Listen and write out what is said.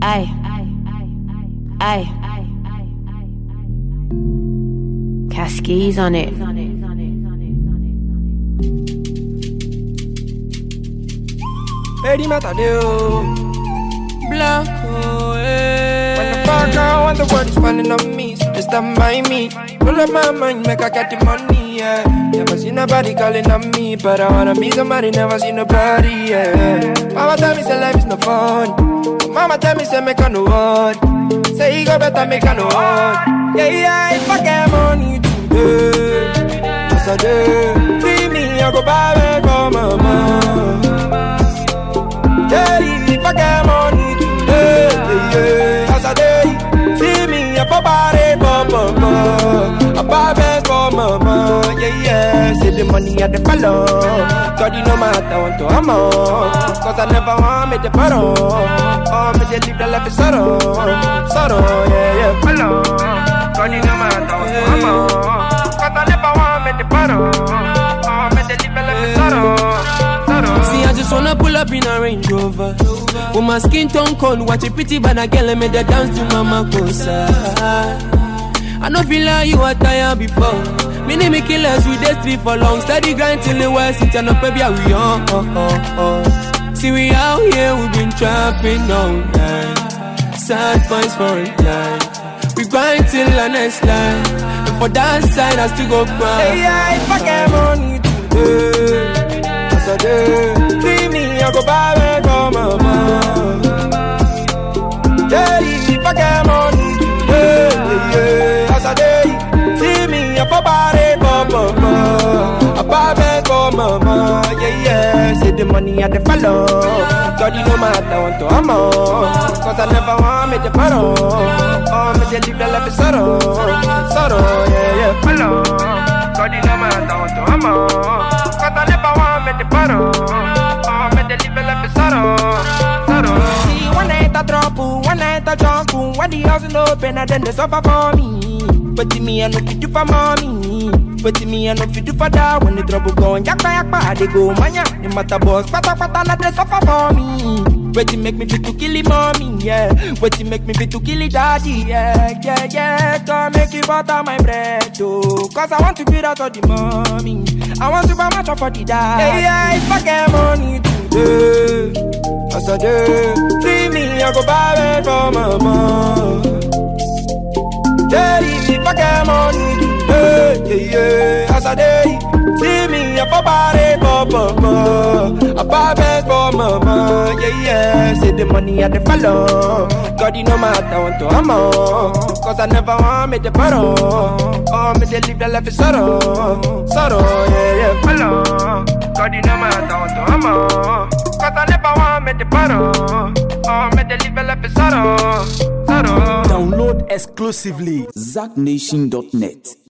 Aye. Cascades on it. Eddie Matadeo Blanco, eh. When the fuck out, when the world is falling on me, so just stand by me. Pull up my mind, make I get the money, yeah. Never seen nobody calling on me, but I wanna be somebody, never seen nobody, yeah. Mama tell me say life is no fun. Mama tell me say make I no one. Say you go better make I no one. Yeah, if I get money today, yes I do. Free me, I go buy it for mama. Yeah, if I get money today, yeah, as I day, see me a body for mama, a baby for mama, yeah, see the money at the follow, God you no matter what to I'm on, cause I never want me to borrow, oh me to live the life is sorrow, yeah, follow, God you no matter what to I'm on, cause I never want me to borrow, oh me to live the life is sorrow. See, I just wanna pull up in a Range Rover. With my skin tone cold, watch a pretty bad girl and make her dance to Mama Kosa. I know feel like you were tired before. Me name me killers with the street for long. Steady grind till the west, it's no baby, we on. See, we out here, we been trapping all night. Sad boys for a life. We grind till the next line. And for that side, I still go proud. Yeah, if I get money today, so free me, I go buy it for mama. Yeah, if I get money today, yeah, as I day, see me, I go buy it for mama. I buy it for mama, yeah, see the money at the follow. God, you no matter what to I'm on, cause I never want me to borrow. Oh, me to live the life is sorrow, yeah, follow. God, you no matter what to I'm on, cause I never want me to borrow. Oh, me to live a life is sorrow. See, one night I drop, one night I jump, when the house is open, and then they suffer for me. But me, I know fit do for mommy. But me, I know fit do for that. When the trouble gone, yakba, they go mania. The matter boss, pata, not they suffer for me. But make me fit to kill him, mommy, yeah. But make me fit to kill his daddy, yeah. Come make you butter my bread, oh. Cause I want to get out of the mommy. I want to buy my chop for the dad. Yeah, if I get money today, as I do, free me, I go buy it for mama. Yeah, if I get money today, yeah, as I do, see me, I go buy it for mama. I buy it for mama, yeah, see the money at the follow. God, you no matter what to I'm on, cause I never want me to borrow. Oh, me to live the life is sorrow, yeah, follow. God, you no matter what to I'm on, cause I never want me to borrow. Oh, me to live the life is sorrow. Download exclusively ZackNation.net.